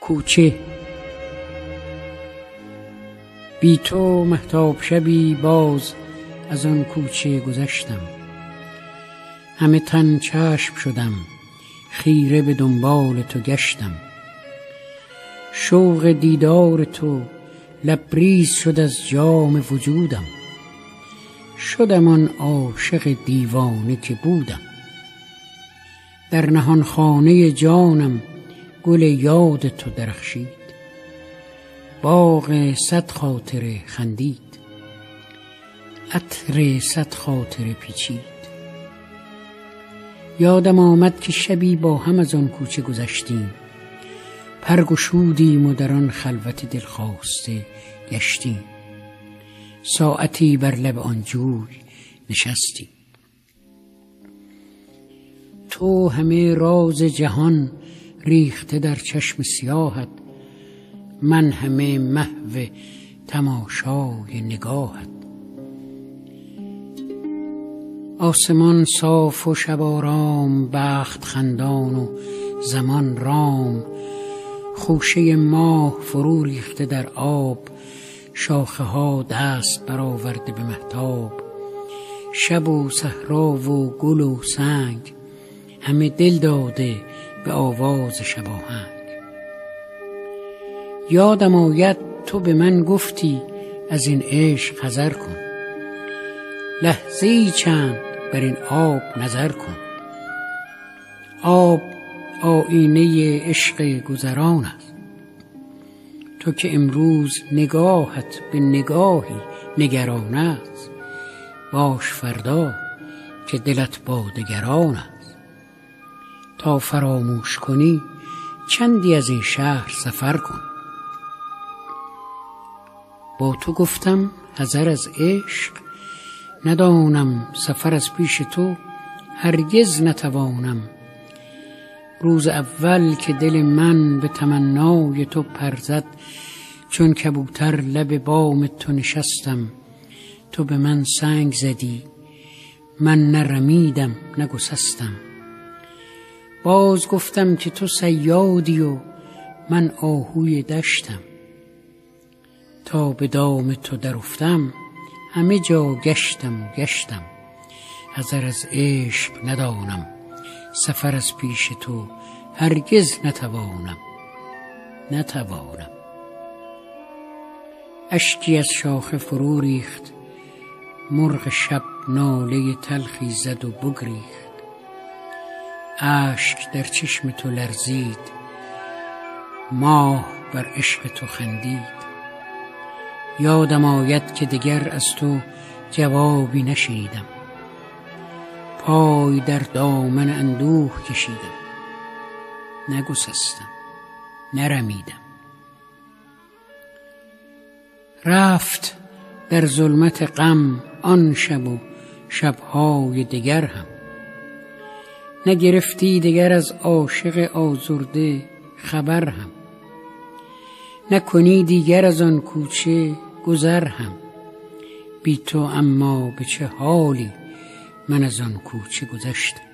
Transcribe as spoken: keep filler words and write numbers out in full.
کوچه. بی تو مهتاب شبی باز از آن کوچه گذشتم، همه تن چشم شدم، خیره به دنبال تو گشتم. شوق دیدار تو لبریز شد از جام وجودم، شدم آن عاشق دیوانه که بودم. در نهان خانه جانم گل یاد تو درخشید، باغ صد خاطره خندید، عطر صد خاطره پیچید. یادم آمد که شبی با هم از آن کوچه گذشتیم، پر گشودیم و در آن خلوت دلخواسته گشتیم. ساعتی بر لب آن جوی نشستیم، تو همه راز جهان ریخته در چشم سیاهت، من همه محو تماشای نگاهت. آسمان صاف و شب آرام، بخت خندان و زمان رام. خوشه ماه فرو ریخته در آب، شاخه ها دست برآورده به مهتاب. شب و صحرا و گل و سنگ، همه دل داده به آواز شباهنگ. یادم آید تو به من گفتی از این عشق حذر کن، لحظه‌ای چند بر این آب نظر کن. آب آیینه عشق گذران است، تو که امروز نگاهت به نگاهی نگران است، باش فردا که دلت با دگران است. تا فراموش کنی چندی از این شهر سفر کن. با تو گفتم حذر از عشق، ندانم سفر از پیش تو هرگز نتوانم. روز اول که دل من به تمنای تو پر زد، چون کبوتر لب بام تو نشستم. تو به من سنگ زدی، من نه رمیدم نه گسستم. باز گفتم که تو صیادی و من آهوی دشتم. تا به دام تو در افتم، همه جا گشتم و گشتم. حذر از عشق ندانم، سفر از پیش تو هرگز نتوانم نتوانم. اشکی از شاخه فرو ریخت، مرغ شب ناله تلخی زد و بگریخت. اشک در چشم تو لرزید، ماه بر عشق تو خندید. یادم آید که دگر از تو جوابی نشنیدم، پای در دامن اندوه کشیدم. نگسستم نرمیدم. رفت در ظلمت غم آن شب و شبهای دگر هم، نگرفتی دگر از عاشق آزرده خبر هم. نکنی دیگر از آن کوچه گذر هم، بی تو اما به چه حالی من از آن کوچه گذشتم.